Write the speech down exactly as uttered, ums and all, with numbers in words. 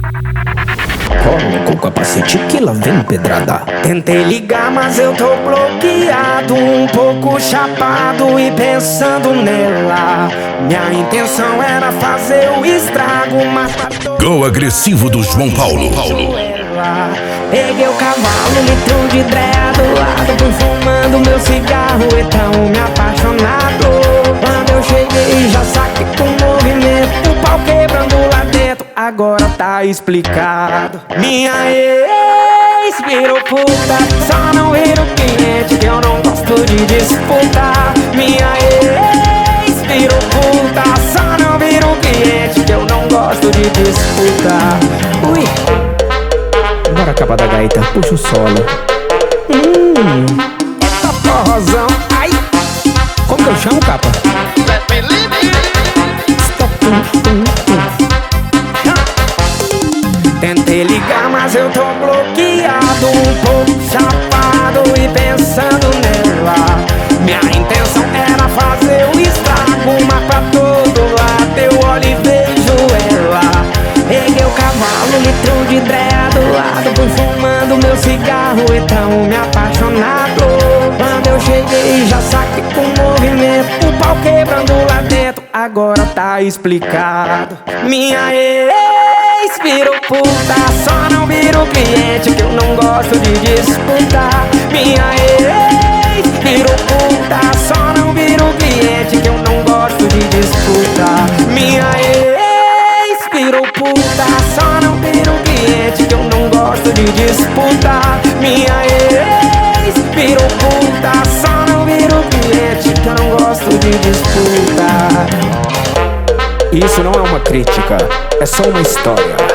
Coloca o capacete que lá vem pedrada. Tentei ligar, mas eu tô bloqueado, um pouco chapado e pensando nela. Minha intenção era fazer o estrago, mas Go agressivo do João Paulo. Paulo. Peguei o cavalo, litro de dreia do lado, fui fumando meu cigarro e tão me apaixonado. Quando eu cheguei já saquei com o movimento, o pau quebrando lá dentro, agora tá explicado. Minha ex virou puta, só não vira o cliente que eu não gosto de disputar. Minha ex virou puta, só não vira o cliente que eu não gosto de disputar. Ui, Bora capa da gaita, puxa o solo. hum, essa forrozão, ai. Como que eu chamo, capa? Tentei ligar, mas eu tô bloqueado, um pouco chapado e pensando nela. Minha intenção era fazer o estrago, mas pra todo lado eu olho e vejo ela. Peguei o cavalo, litro de dreia do lado, fui fumando meu cigarro e tão me apaixonado. Quando eu cheguei já saquei com o movimento, o pau quebrando lá dentro, agora tá explicado. Minha ex virou puta, só não vira o cliente que eu não gosto de disputar. Minha ex virou puta, só não vira o cliente que eu não gosto de disputar. Minha ex virou puta, só não vira o cliente que eu não gosto de disputar. Minha ex virou puta, só não vira o cliente que eu não gosto de disputar. Isso não é uma crítica, é só uma história.